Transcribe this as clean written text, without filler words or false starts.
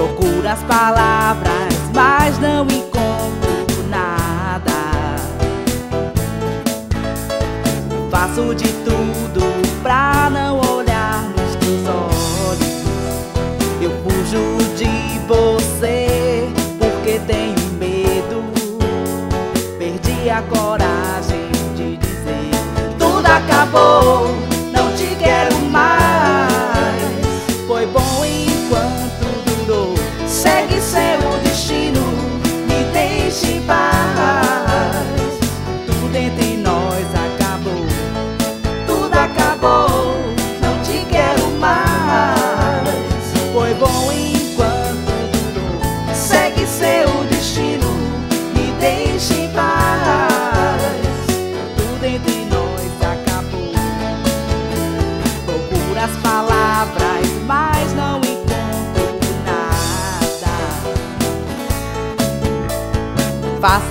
Procuro as palavras, mas não encontro nada. Faço de tudo pra não olhar nos teus olhos. Eu fujo de você porque tenho medo. Perdi a coragem de dizer: tudo acabou, não te quero mais. Foi bom enquanto durou, segue seu destino, me deixe em paz. Tudo entre nós acabou, tudo acabou, não te quero mais. Foi bom enquanto durou, segue seu destino, me deixe em paz. Tudo entre nós acabou. Procuro as palavras, mas não encontro nada. Faço